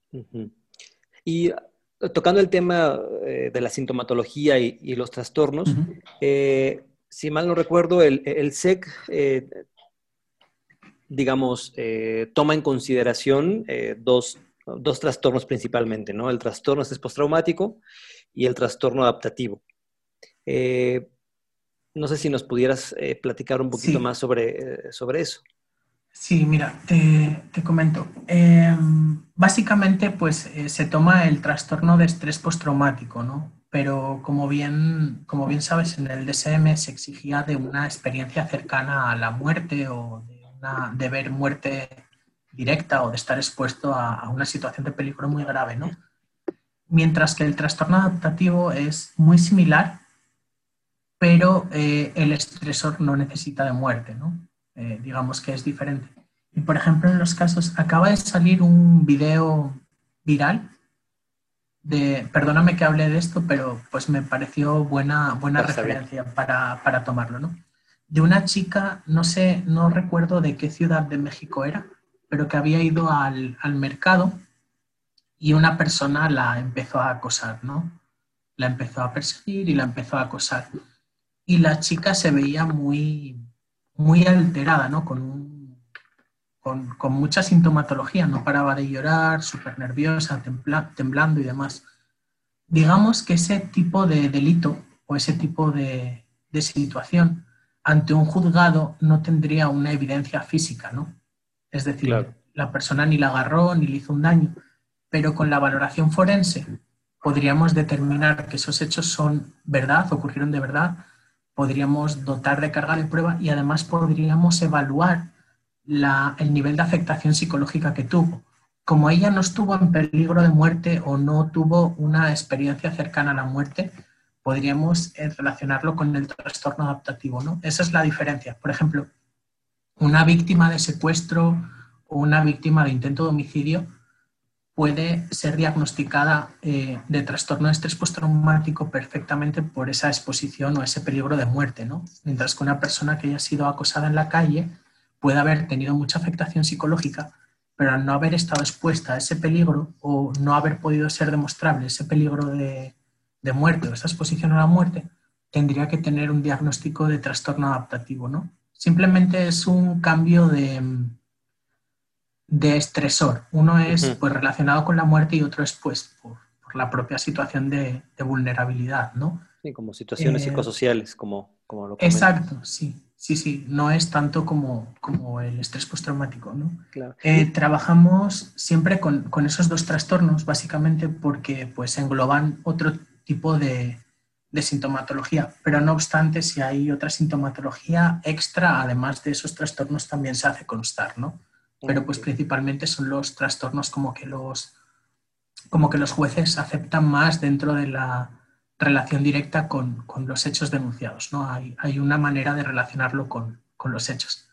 Ujú. Y tocando el tema de la sintomatología y los trastornos, Ujú. si mal no recuerdo, el SEC, digamos, toma en consideración dos trastornos principalmente, ¿no? El trastorno estrés postraumático y el trastorno adaptativo. Eh, no sé si nos pudieras platicar un poquito Sí, más sobre eso. sí, mira, te comento. Básicamente, pues se toma el trastorno de estrés postraumático, ¿no? Pero como bien sabes, en el DSM se exigía de una experiencia cercana a la muerte o de ver muerte directa o de estar expuesto a una situación de peligro muy grave, ¿no? Mientras que el trastorno adaptativo es muy similar, pero el estresor no necesita de muerte, ¿no? Digamos que es diferente. Y por ejemplo, en los casos, acaba de salir un video viral perdóname que hable de esto, pero pues me pareció buena Ah, está bien. referencia para tomarlo, ¿no? De una chica, no sé, no recuerdo de qué ciudad de México era, pero que había ido al mercado y una persona la empezó a acosar, ¿no? La empezó a perseguir y la empezó a acosar. Y la chica se veía muy alterada, ¿no? Con mucha sintomatología, no paraba de llorar, súper nerviosa, temblando y demás. Digamos que ese tipo de delito o ese tipo de situación ante un juzgado no tendría una evidencia física, ¿no? Es decir, Claro. la persona ni la agarró ni le hizo un daño, pero con la valoración forense podríamos determinar que esos hechos son verdad, ocurrieron de verdad, podríamos dotar de carga de prueba y además podríamos evaluar el nivel de afectación psicológica que tuvo. Como ella no estuvo en peligro de muerte o no tuvo una experiencia cercana a la muerte, podríamos relacionarlo con el trastorno adaptativo, ¿no? Esa es la diferencia. Por ejemplo, una víctima de secuestro o una víctima de intento de homicidio puede ser diagnosticada de trastorno de estrés postraumático perfectamente por esa exposición o ese peligro de muerte, ¿no? Mientras que una persona que haya sido acosada en la calle puede haber tenido mucha afectación psicológica, pero al no haber estado expuesta a ese peligro o no haber podido ser demostrable ese peligro de muerte o esa exposición a la muerte, tendría que tener un diagnóstico de trastorno adaptativo, ¿no? Simplemente es un cambio de estresor. Uno es Ujú. pues relacionado con la muerte y otro es pues por la propia situación de vulnerabilidad, ¿no? Sí, como situaciones Eh, psicosociales, como lo comentas. exacto, sí, sí, sí, no es tanto como el estrés postraumático, ¿no? Claro. Y, Trabajamos siempre con esos dos trastornos, básicamente porque pues engloban otro tipo de sintomatología, pero no obstante, si hay otra sintomatología extra, además de esos trastornos, también se hace constar, ¿no? Pero ok. pues principalmente son los trastornos como que los jueces aceptan más dentro de la relación directa con los hechos denunciados, ¿no? Hay una manera de relacionarlo con los hechos.